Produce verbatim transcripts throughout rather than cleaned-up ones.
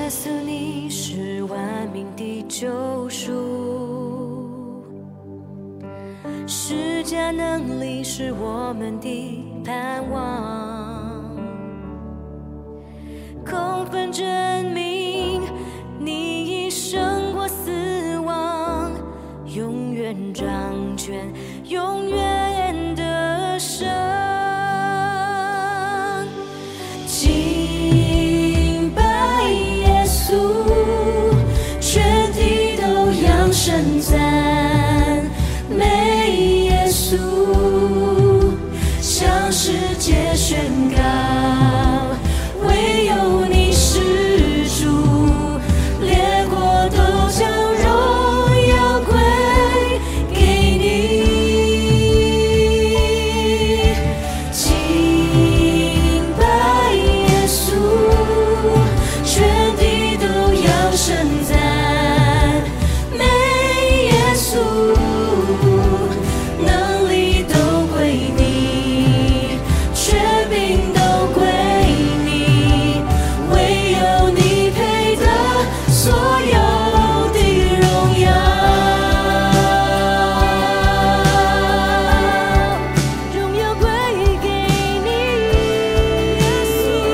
耶稣，你是万民的救赎，施加能力是我们的盼望，空分证明你已胜过死亡，永远掌权，永远得胜。敬拜耶稣，全体都扬声赞美耶稣，向世界宣告，唯有你是主，列国都将荣耀归给你。敬拜耶稣，全地都扬声赞美耶稣，能力都归你，权柄都归你，唯有你配得所有的荣耀，荣耀归给你，耶稣，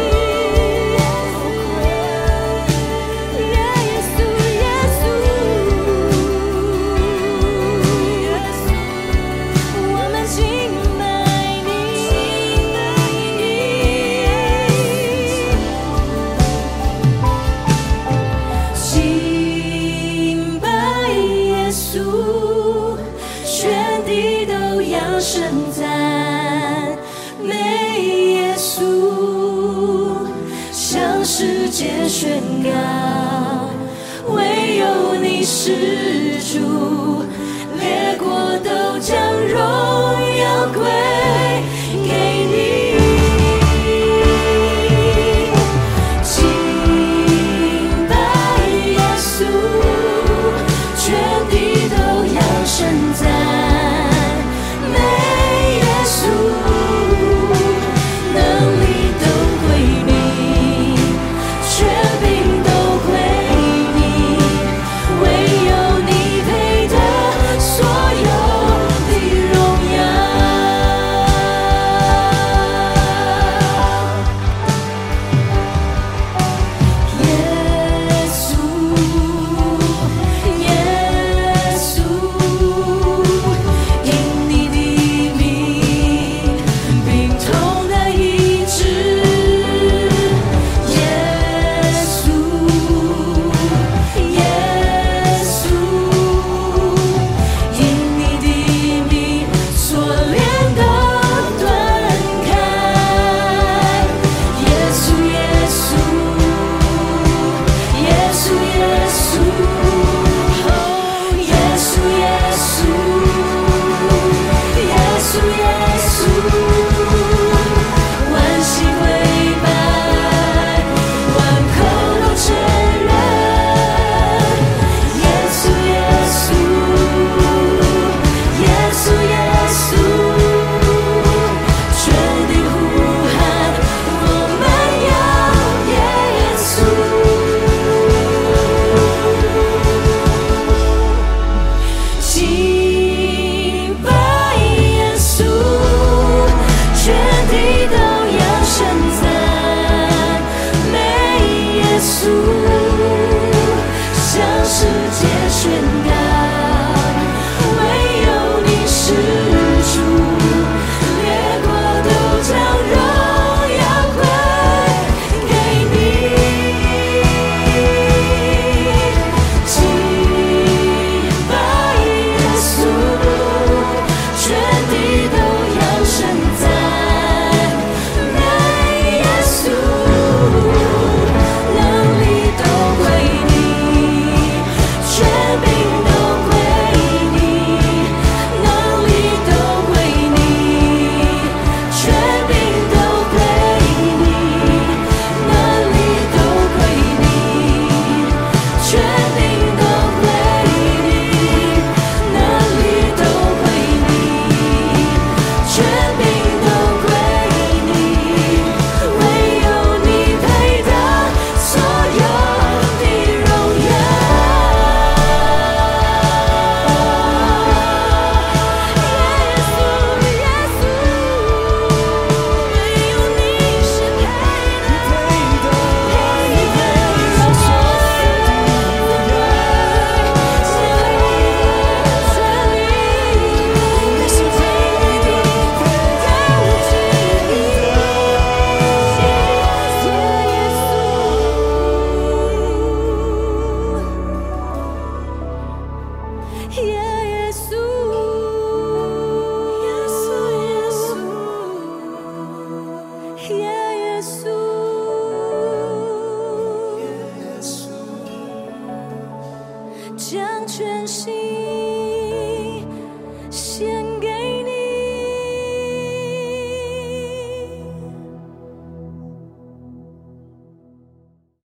耶稣，耶稣，耶稣，我们敬拜你，敬拜耶稣，全地都扬声赞美耶稣，向世界宣告，唯有你是主，列国都将荣耀归给你。敬拜耶稣，全地都扬声赞美耶稣，能力都归你，权柄都归你，唯有你配得所有的荣耀。耶稣，耶稣，因你的名，病痛的医治。耶稣，耶稣，因你的名，锁链都断开。耶稣，耶稣，耶稣，耶稣，哦，耶稣，耶稣，耶稣，耶稣，万膝跪拜，万口都承认，耶稣，耶稣，耶稣，耶稣，全地呼喊，我们要耶稣。敬拜耶稣，全地都扬声赞美耶稣，向世界宣告，唯有你是主，列国都将荣耀归给你。敬拜耶稣，全地都扬声赞美耶稣，能力都归你，权柄都归你，能力都归你，权柄都归你，能力都归你，权柄都归你，能力都归你，权柄都归你，唯有你配得所有的全心。